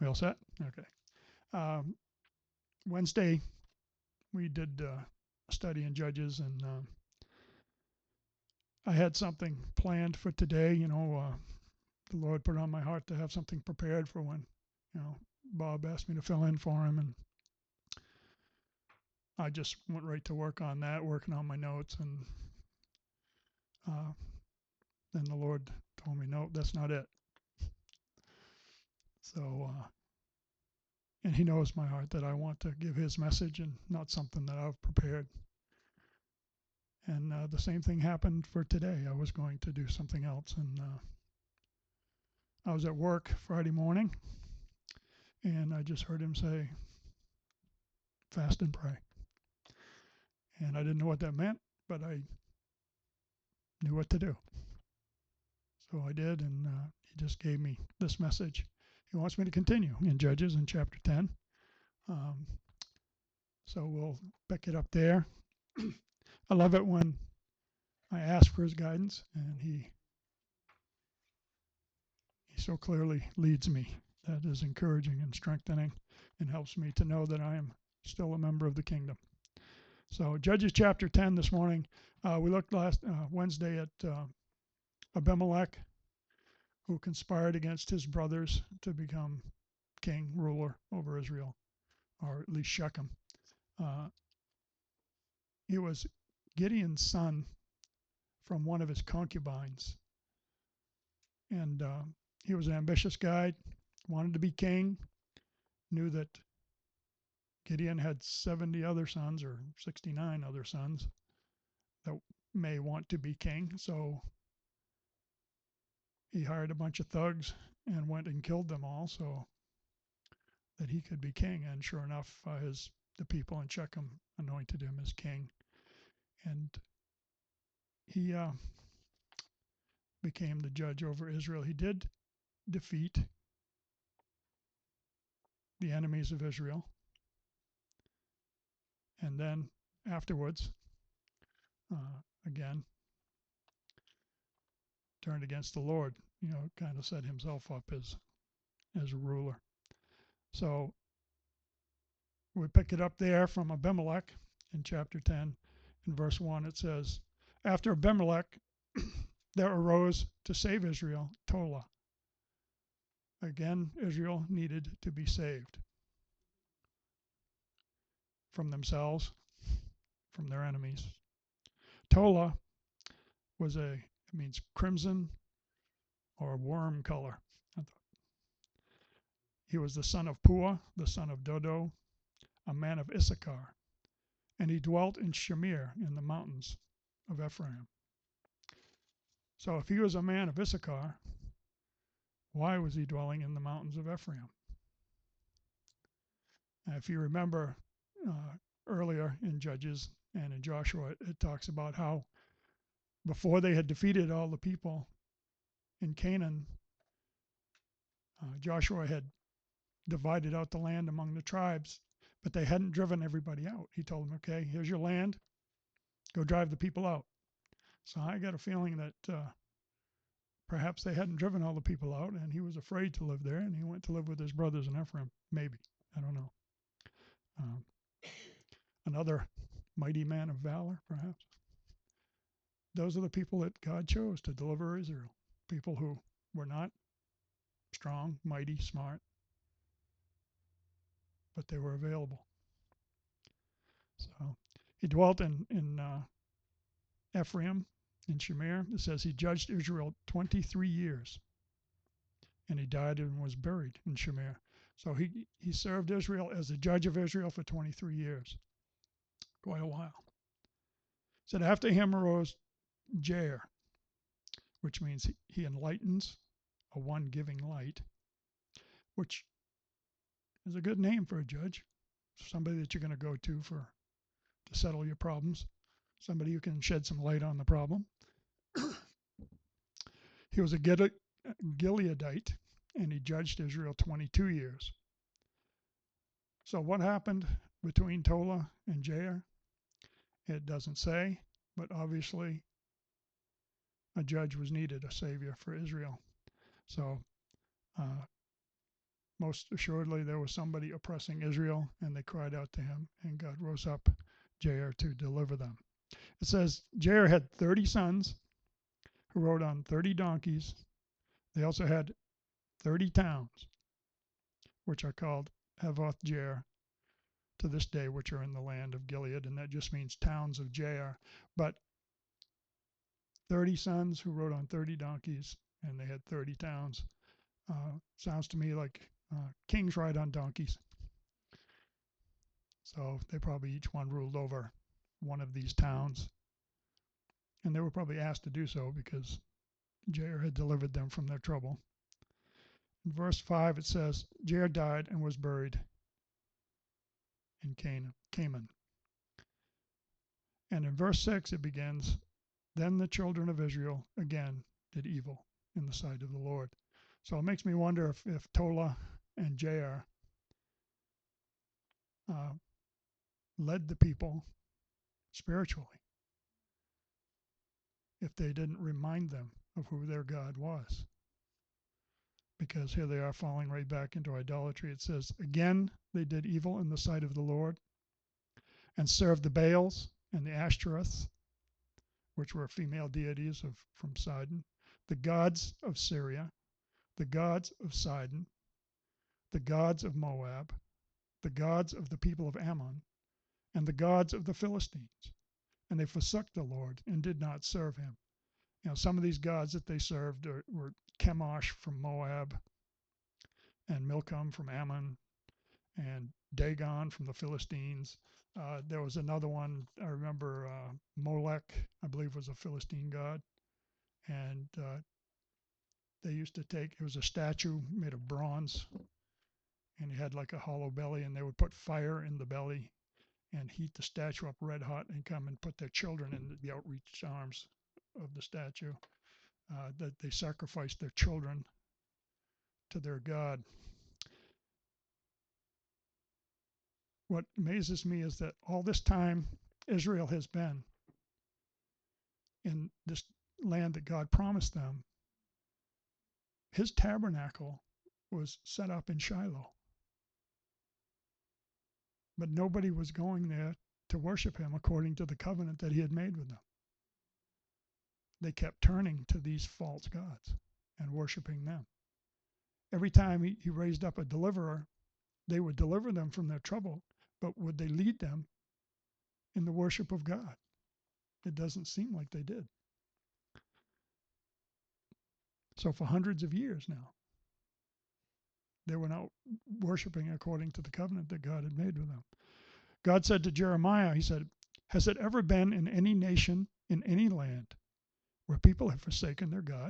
We all set? Okay. Um, Wednesday, we did a study in Judges, and I had something planned for today. The Lord put it on my heart to have something prepared for when, Bob asked me to fill in for him, and I just went right to work on that, working on my notes, and uh, then the Lord told me, no, that's not it. So, and He knows my heart that I want to give His message and not something that I've prepared. And the same thing happened for today. I was going to do something else, and I was at work Friday morning, and I just heard Him say, fast and pray. And I didn't know what that meant, but I knew what to do. So I did, and He just gave me this message. He wants me to continue in Judges in chapter 10. So we'll pick it up there. I love it when I ask for His guidance, and He so clearly leads me. That is encouraging and strengthening, and helps me to know that I am still a member of the kingdom. So Judges chapter 10 this morning. We looked last Wednesday at Abimelech, who conspired against his brothers to become king, ruler over Israel, or at least Shechem. He was Gideon's son from one of his concubines, and he was an ambitious guy, wanted to be king, knew that Gideon had 70 other sons or 69 other sons that may want to be king. So he hired a bunch of thugs and went and killed them all so that he could be king. And sure enough, the people in Shechem anointed him as king. And he became the judge over Israel. He did defeat the enemies of Israel. And then afterwards, again, turned against the Lord, kind of set himself up as a ruler. So we pick it up there from Abimelech in chapter 10. In verse 1, it says, after Abimelech, there arose to save Israel Tola. Again, Israel needed to be saved from themselves, from their enemies. Tola means crimson or worm color. He was the son of Pua, the son of Dodo, a man of Issachar, and he dwelt in Shamir in the mountains of Ephraim. So if he was a man of Issachar, why was he dwelling in the mountains of Ephraim? If you remember earlier in Judges and in Joshua, it talks about how before they had defeated all the people in Canaan, Joshua had divided out the land among the tribes, but they hadn't driven everybody out. He told them, okay, here's your land, go drive the people out. So I got a feeling that perhaps they hadn't driven all the people out, and he was afraid to live there, and he went to live with his brothers in Ephraim. Maybe. I don't know. Another mighty man of valor, perhaps. Those are the people that God chose to deliver Israel. People who were not strong, mighty, smart, but they were available. So he dwelt in Ephraim, in Shamir. It says he judged Israel 23 years, and he died and was buried in Shamir. So he served Israel as the judge of Israel for 23 years, quite a while. It said after him arose Jair, which means he enlightens, a one giving light, which is a good name for a judge, somebody that you're going to go to settle your problems, somebody who can shed some light on the problem. He was a Gileadite, and he judged Israel 22 years. So what happened between Tola and Jair? It doesn't say, but obviously a judge was needed, a savior for Israel. So most assuredly there was somebody oppressing Israel, and they cried out to him, and God rose up Jair to deliver them. It says Jair had 30 sons who rode on 30 donkeys. They also had 30 towns, which are called Havoth Jair to this day, which are in the land of Gilead, and that just means towns of Jair. But 30 sons who rode on 30 donkeys, and they had 30 towns. Sounds to me like kings ride on donkeys. So they probably each one ruled over one of these towns. And they were probably asked to do so because Jair had delivered them from their trouble. In verse 5, it says, Jair died and was buried in Canaan. And in verse 6, it begins, Then the children of Israel again did evil in the sight of the Lord. So it makes me wonder if Tola and Jair led the people spiritually, if they didn't remind them of who their God was. Because here they are falling right back into idolatry. It says, Again they did evil in the sight of the Lord, and served the Baals and the Ashtoreths, which were female deities from Sidon, the gods of Syria, the gods of Sidon, the gods of Moab, the gods of the people of Ammon, and the gods of the Philistines. And they forsook the Lord and did not serve him. You know, some of these gods that they served were Chemosh from Moab, and Milcom from Ammon, and Dagon from the Philistines. There was another one, I remember Molech, I believe was a Philistine god. And they used to it was a statue made of bronze, and it had like a hollow belly, and they would put fire in the belly and heat the statue up red hot and come and put their children in the outreached arms of the statue. That they sacrificed their children to their god. What amazes me is that all this time Israel has been in this land that God promised them, his tabernacle was set up in Shiloh. But nobody was going there to worship him according to the covenant that he had made with them. They kept turning to these false gods and worshiping them. Every time he raised up a deliverer, they would deliver them from their trouble, but would they lead them in the worship of God? It doesn't seem like they did. So for hundreds of years now, they were not worshiping according to the covenant that God had made with them. God said to Jeremiah, he said, Has it ever been in any nation, in any land, where people have forsaken their God?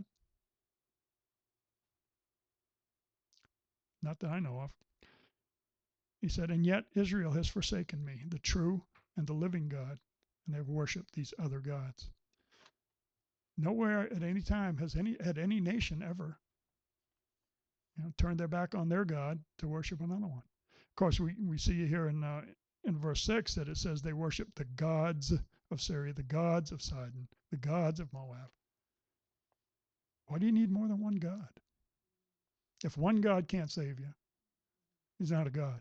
Not that I know of. He said, And yet Israel has forsaken me, the true and the living God, and they have worshipped these other gods. Nowhere at any time has any nation ever turned their back on their God to worship another one. Of course, we see here in verse 6 that it says they worship the gods of Syria, the gods of Sidon, the gods of Moab. Why do you need more than one God? If one God can't save you, he's not a God.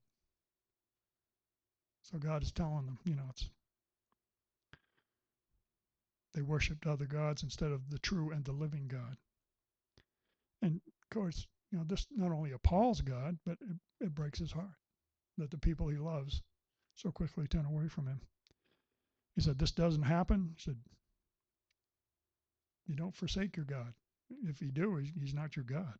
So God is telling them, they worshipped other gods instead of the true and the living God. And of course, this not only appalls God, but it breaks his heart that the people he loves so quickly turn away from him. He said, This doesn't happen. He said, You don't forsake your God. If you do, he's not your God.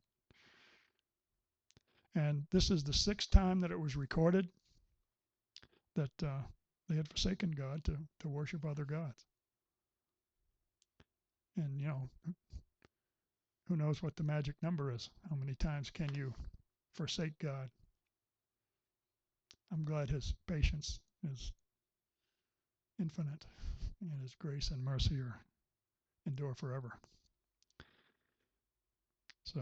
And this is the 6th time that it was recorded that they had forsaken God to worship other gods. And, who knows what the magic number is? How many times can you forsake God? I'm glad his patience is infinite and his grace and mercy endure forever. So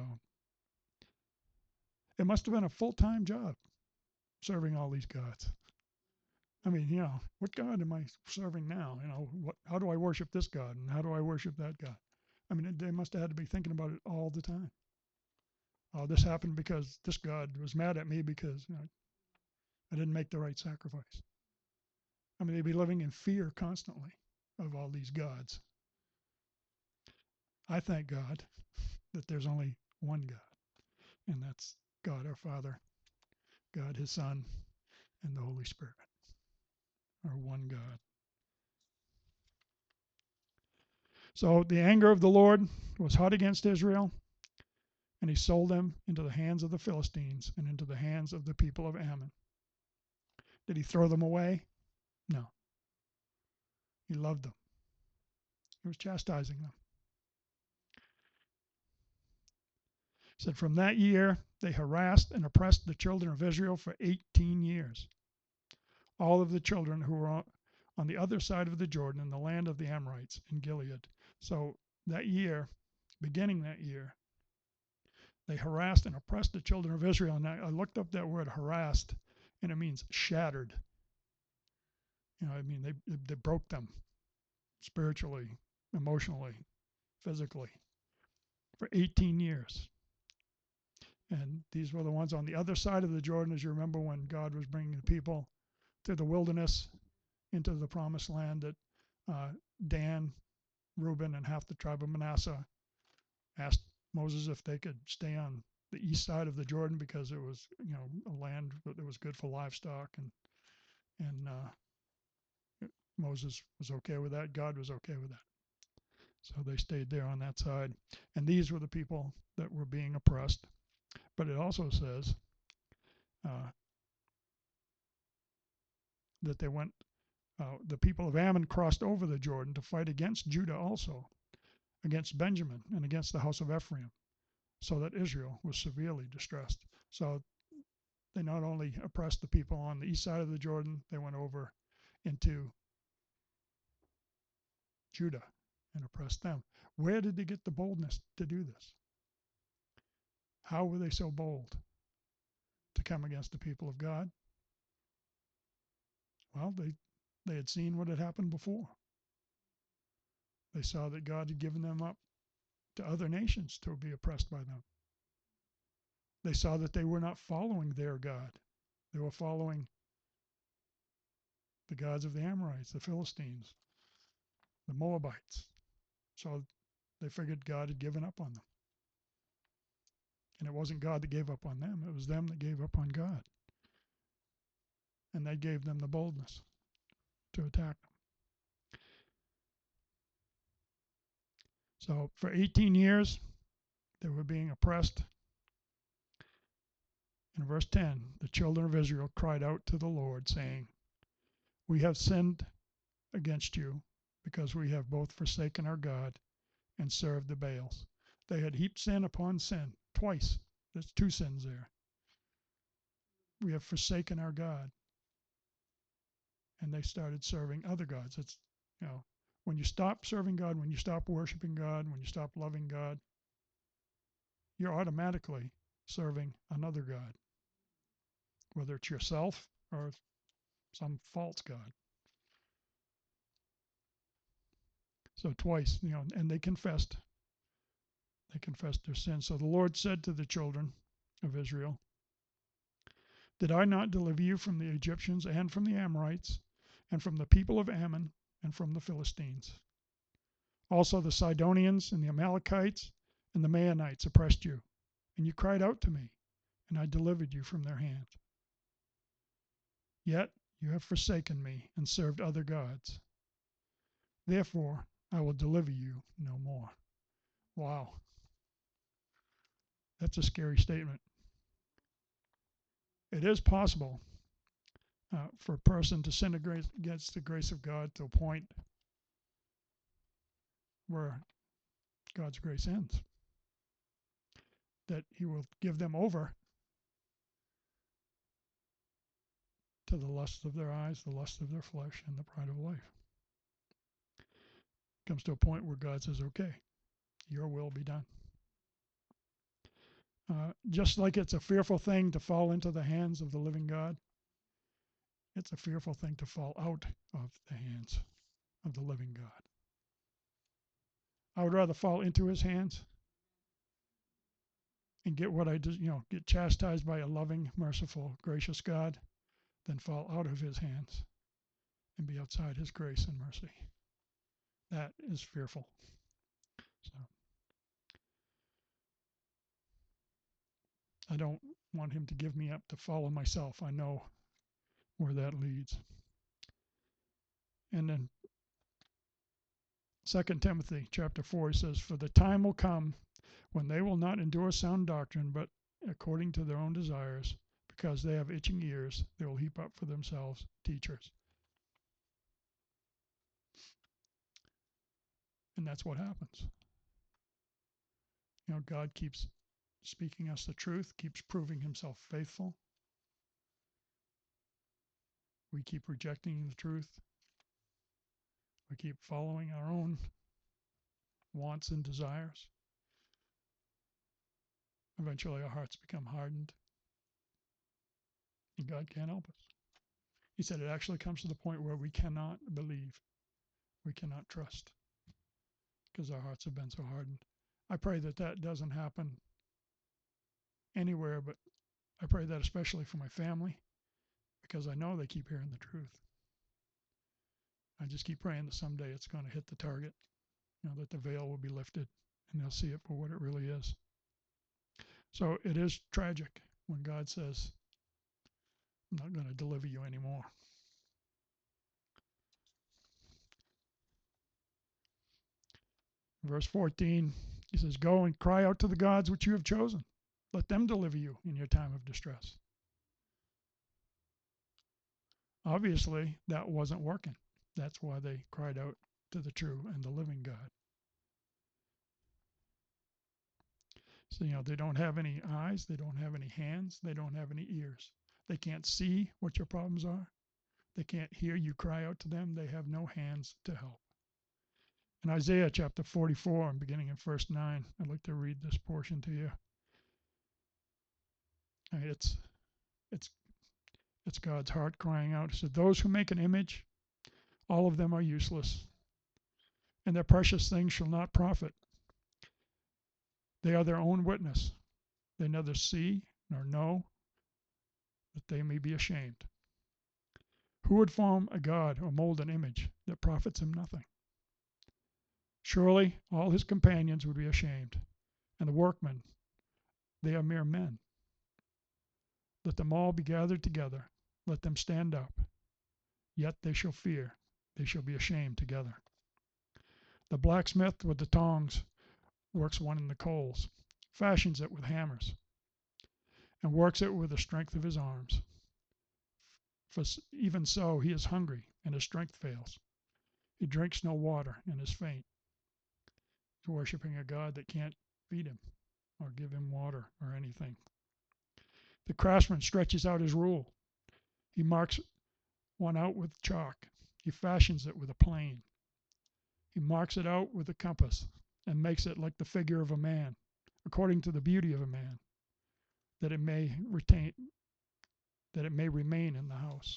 it must have been a full-time job serving all these gods. I mean, what God am I serving now? How do I worship this God, and how do I worship that God? I mean, they must have had to be thinking about it all the time. Oh, this happened because this God was mad at me because I didn't make the right sacrifice. I mean, they'd be living in fear constantly of all these gods. I thank God that there's only one God, and that's God our Father, God His Son, and the Holy Spirit are one God. So the anger of the Lord was hot against Israel, and he sold them into the hands of the Philistines and into the hands of the people of Ammon. Did he throw them away? No. He loved them. He was chastising them. He said, from that year they harassed and oppressed the children of Israel for 18 years. All of the children who were on the other side of the Jordan in the land of the Amorites in Gilead. So that year, beginning that year, they harassed and oppressed the children of Israel. And I looked up that word harassed, and it means shattered. I mean, they broke them spiritually, emotionally, physically for 18 years. And these were the ones on the other side of the Jordan, as you remember when God was bringing the people to the wilderness into the promised land that Dan, Reuben, and half the tribe of Manasseh asked Moses if they could stay on the east side of the Jordan because it was, a land that was good for livestock, and Moses was okay with that. God was okay with that. So they stayed there on that side. And these were the people that were being oppressed. But it also says that the people of Ammon crossed over the Jordan to fight against Judah also, against Benjamin, and against the house of Ephraim, so that Israel was severely distressed. So they not only oppressed the people on the east side of the Jordan, they went over into Judah and oppressed them. Where did they get the boldness to do this? How were they so bold to come against the people of God? Well, they had seen what had happened before. They saw that God had given them up to other nations to be oppressed by them. They saw that they were not following their God. They were following the gods of the Amorites, the Philistines, the Moabites. So they figured God had given up on them. And it wasn't God that gave up on them. It was them that gave up on God. And that gave them the boldness to attack them. So for 18 years, they were being oppressed. In verse 10, the children of Israel cried out to the Lord, saying, we have sinned against you because we have both forsaken our God and served the Baals. They had heaped sin upon sin twice. There's two sins there. We have forsaken our God. And they started serving other gods. It's, when you stop serving God, when you stop worshiping God, when you stop loving God, you're automatically serving another God, whether it's yourself or some false God. So twice, and they confessed their sin. So the Lord said to the children of Israel, did I not deliver you from the Egyptians and from the Amorites and from the people of Ammon and from the Philistines? Also the Sidonians and the Amalekites and the Maonites oppressed you, and you cried out to me, and I delivered you from their hand. Yet you have forsaken me and served other gods. Therefore I will deliver you no more. Wow. That's a scary statement. It is possible for a person to sin against the grace of God to a point where God's grace ends, that he will give them over to the lust of their eyes, the lust of their flesh, and the pride of life. Comes to a point where God says, okay, your will be done. Just like it's a fearful thing to fall into the hands of the living God, it's a fearful thing to fall out of the hands of the living God. I would rather fall into his hands and get what I did, get chastised by a loving, merciful, gracious God, than fall out of his hands and be outside his grace and mercy. That is fearful. So I don't want him to give me up to follow myself. I know where that leads. And then 2 Timothy chapter 4 says, "For the time will come when they will not endure sound doctrine, but according to their own desires, because they have itching ears, they will heap up for themselves teachers." And that's what happens. God keeps speaking us the truth, keeps proving himself faithful. We keep rejecting the truth. We keep following our own wants and desires. Eventually our hearts become hardened, and God can't help us. He said it actually comes to the point where we cannot believe, we cannot trust, because our hearts have been so hardened. I pray that that doesn't happen anywhere, but I pray that especially for my family, because I know they keep hearing the truth. I just keep praying that someday it's going to hit the target, that the veil will be lifted and they'll see it for what it really is. So it is tragic when God says, "I'm not going to deliver you anymore." Verse 14, he says, "Go and cry out to the gods which you have chosen. Let them deliver you in your time of distress." Obviously, that wasn't working. That's why they cried out to the true and the living God. So, they don't have any eyes, they don't have any hands, they don't have any ears. They can't see what your problems are. They can't hear you cry out to them. They have no hands to help. In Isaiah chapter 44, and beginning in verse 9, I'd like to read this portion to you. It's God's heart crying out. It said, "Those who make an image, all of them are useless, and their precious things shall not profit. They are their own witness. They neither see nor know, that they may be ashamed. Who would form a god or mold an image that profits him nothing? Surely all his companions would be ashamed, and the workmen, they are mere men. Let them all be gathered together. Let them stand up. Yet they shall fear. They shall be ashamed together. The blacksmith with the tongs works one in the coals, fashions it with hammers, and works it with the strength of his arms. For even so he is hungry, and his strength fails. He drinks no water, and is faint. He's worshiping a God that can't feed him or give him water or anything. The craftsman stretches out his rule. He marks one out with chalk. He fashions it with a plane. He marks it out with a compass and makes it like the figure of a man, according to the beauty of a man, that it may remain in the house.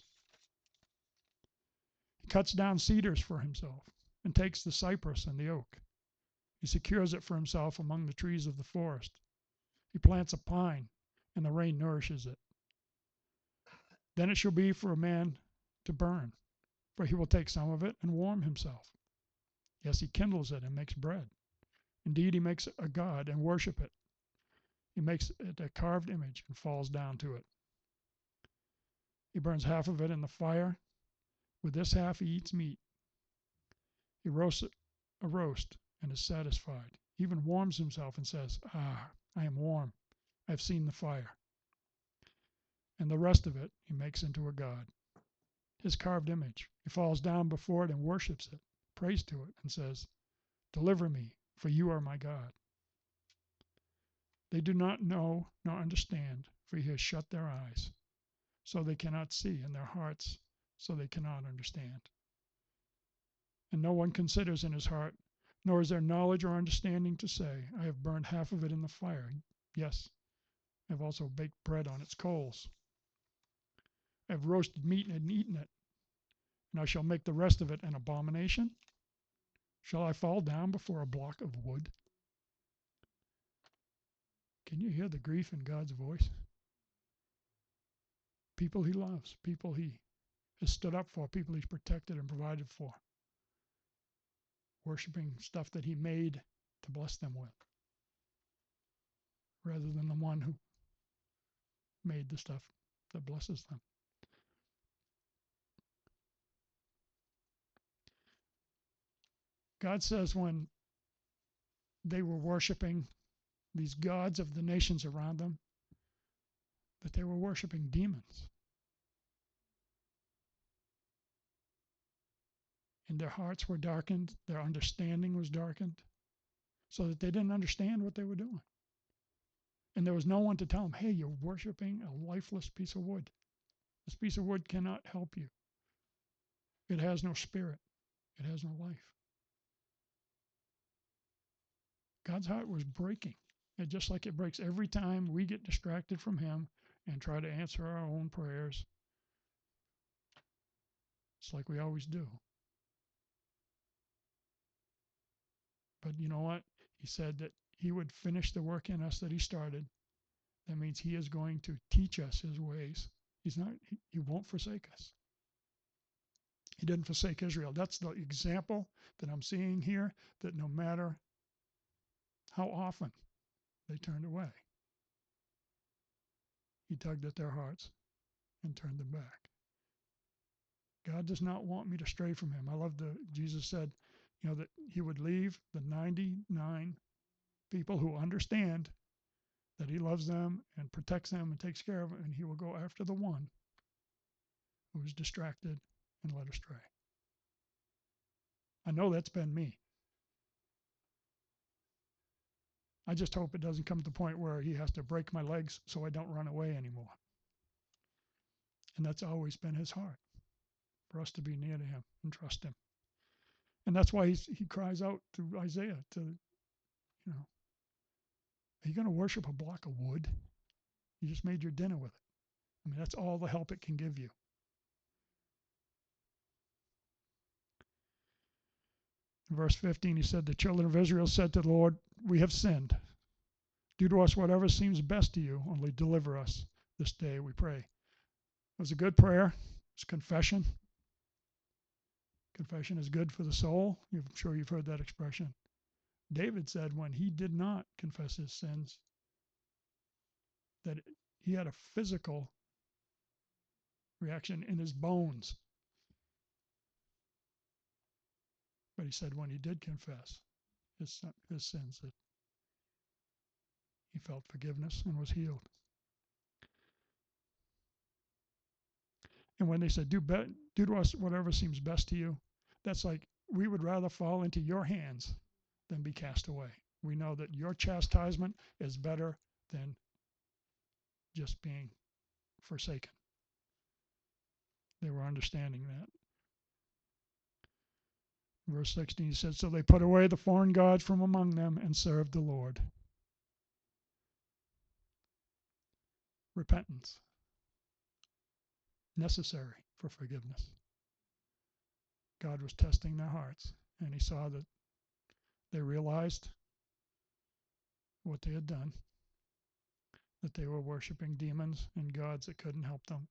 He cuts down cedars for himself and takes the cypress and the oak. He secures it for himself among the trees of the forest. He plants a pine, and the rain nourishes it. Then it shall be for a man to burn, for he will take some of it and warm himself. Yes, he kindles it and makes bread. Indeed, he makes a god and worship it. He makes it a carved image and falls down to it. He burns half of it in the fire. With this half he eats meat. He roasts a roast and is satisfied. He even warms himself and says, "Ah, I am warm. I have seen the fire." And the rest of it he makes into a god, his carved image. He falls down before it and worships it, prays to it, and says, "Deliver me, for you are my God." They do not know nor understand, for he has shut their eyes, so they cannot see, and their hearts, so they cannot understand. And no one considers in his heart, nor is there knowledge or understanding to say, "I have burned half of it in the fire. Yes, I have also baked bread on its coals. I have roasted meat and eaten it, and I shall make the rest of it an abomination. Shall I fall down before a block of wood?" Can you hear the grief in God's voice? People he loves, people he has stood up for, people he's protected and provided for, worshiping stuff that he made to bless them with, rather than the one who made the stuff that blesses them. God says when they were worshiping these gods of the nations around them, that they were worshiping demons. And their hearts were darkened, their understanding was darkened, so that they didn't understand what they were doing. And there was no one to tell them, hey, you're worshiping a lifeless piece of wood. This piece of wood cannot help you. It has no spirit. It has no life. God's heart was breaking. And just like it breaks every time we get distracted from him and try to answer our own prayers, it's like we always do. But you know what? He said that he would finish the work in us that he started. That means he is going to teach us his ways. He won't forsake us. He didn't forsake Israel. That's the example that I'm seeing here, that no matter how often they turned away, he tugged at their hearts and turned them back. God does not want me to stray from him. I love Jesus said, that he would leave the 99 people who understand that he loves them and protects them and takes care of them, and he will go after the one who is distracted and led astray. I know that's been me. I just hope it doesn't come to the point where he has to break my legs so I don't run away anymore. And that's always been his heart, for us to be near to him and trust him. And that's why he cries out to Isaiah, are you going to worship a block of wood? You just made your dinner with it. I mean, that's all the help it can give you. In verse 15, he said, the children of Israel said to the Lord, we have sinned. Do to us whatever seems best to you, only deliver us this day, we pray. It was a good prayer. It's confession. Confession is good for the soul. I'm sure you've heard that expression. David said when he did not confess his sins, that he had a physical reaction in his bones. But he said when he did confess his sins, that he felt forgiveness and was healed. And when they said, do to us whatever seems best to you, that's like, we would rather fall into your hands than be cast away. We know that your chastisement is better than just being forsaken. They were understanding that. Verse 16 said, so they put away the foreign gods from among them and served the Lord. Repentance. Necessary for forgiveness. God was testing their hearts, and he saw that they realized what they had done, that they were worshiping demons and gods that couldn't help them.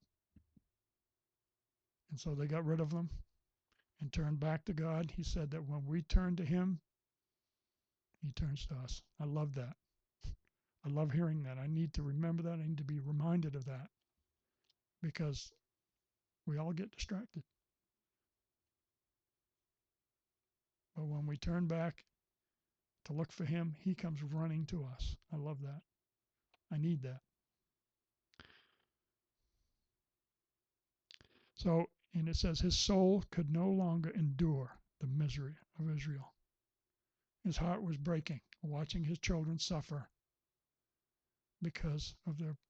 And so they got rid of them and turned back to God. He said that when we turn to him, he turns to us. I love that. I love hearing that. I need to remember that. I need to be reminded of that, because we all get distracted. But when we turn back to look for him, he comes running to us. I love that. I need that. So, and it says his soul could no longer endure the misery of Israel. His heart was breaking, watching his children suffer because of their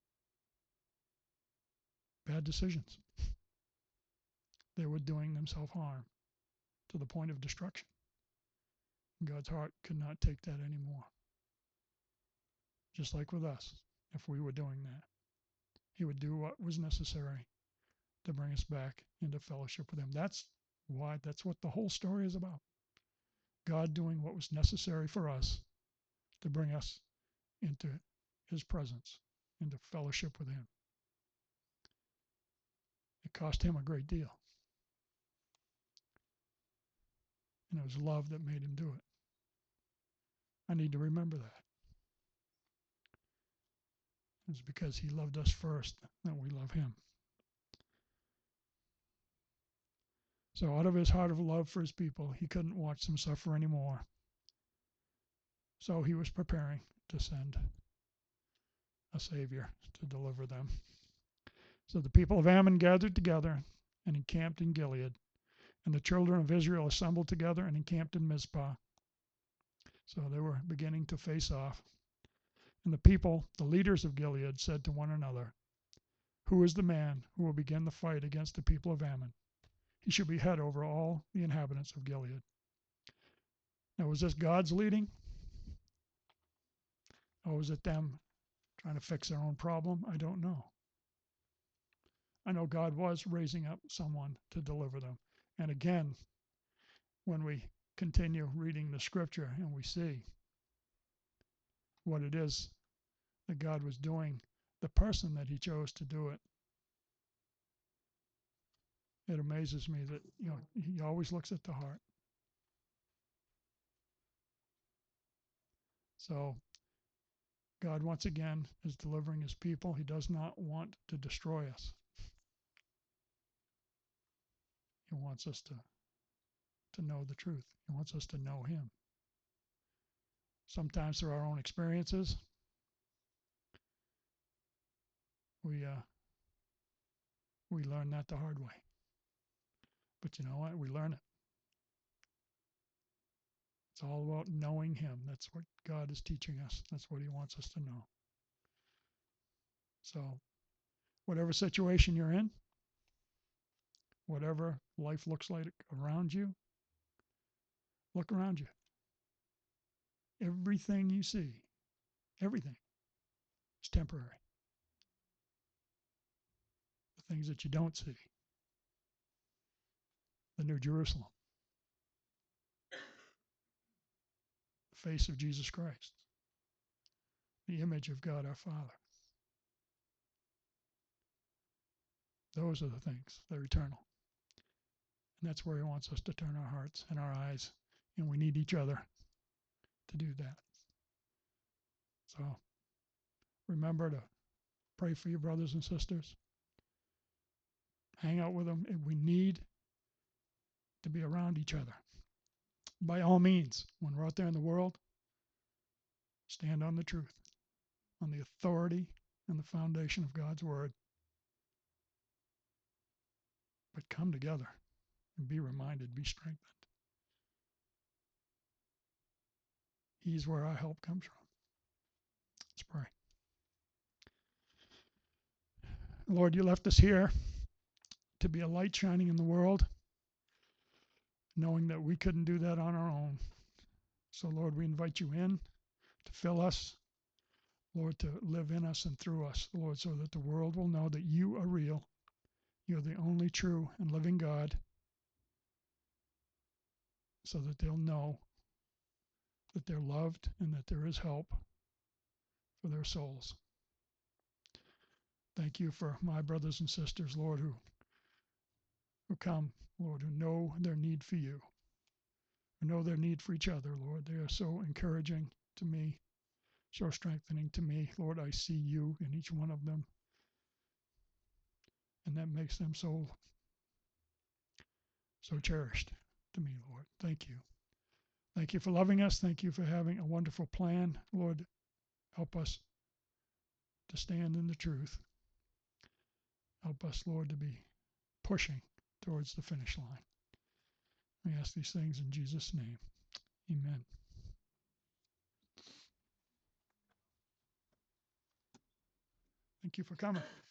bad decisions. They were doing themselves harm to the point of destruction. God's heart could not take that anymore. Just like with us, if we were doing that, he would do what was necessary to bring us back into fellowship with him. That's what the whole story is about. God doing what was necessary for us to bring us into his presence, into fellowship with him. It cost him a great deal. And it was love that made him do it. I need to remember that. It's because he loved us first that we love him. So out of his heart of love for his people, he couldn't watch them suffer anymore. So he was preparing to send a Savior to deliver them. So the people of Ammon gathered together and encamped in Gilead, and the children of Israel assembled together and encamped in Mizpah. So they were beginning to face off. And the people, the leaders of Gilead, said to one another, "Who is the man who will begin the fight against the people of Ammon? He should be head over all the inhabitants of Gilead." Now, was this God's leading? Or was it them trying to fix their own problem? I don't know. I know God was raising up someone to deliver them. And again, when we continue reading the scripture and we see what it is that God was doing, the person that he chose to do it, it amazes me that, he always looks at the heart. So God, once again, is delivering his people. He does not want to destroy us. He wants us to know the truth. He wants us to know him. Sometimes through our own experiences, we learn that the hard way. But you know what? We learn it. It's all about knowing him. That's what God is teaching us. That's what he wants us to know. So whatever situation you're in, whatever life looks like around you, look around you. Everything you see, everything is temporary. The things that you don't see, the New Jerusalem, the face of Jesus Christ, the image of God our Father. Those are the things that are eternal. And that's where he wants us to turn our hearts and our eyes. And we need each other to do that. So remember to pray for your brothers and sisters. Hang out with them. And we need to be around each other. By all means, when we're out there in the world, stand on the truth, on the authority and the foundation of God's word. But come together and be reminded, be strengthened. He's where our help comes from. Let's pray. Lord, you left us here to be a light shining in the world, knowing that we couldn't do that on our own. So, Lord, we invite you in to fill us, Lord, to live in us and through us, Lord, so that the world will know that you are real. You're the only true and living God, so that they'll know that they're loved and that there is help for their souls. Thank you for my brothers and sisters, Lord, who come, Lord, who know their need for you, who know their need for each other, Lord. They are so encouraging to me, so strengthening to me. Lord, I see you in each one of them, and that makes them so cherished to me, Lord. Thank you. Thank you for loving us. Thank you for having a wonderful plan. Lord, help us to stand in the truth. Help us, Lord, to be pushing towards the finish line. We ask these things in Jesus' name. Amen. Thank you for coming.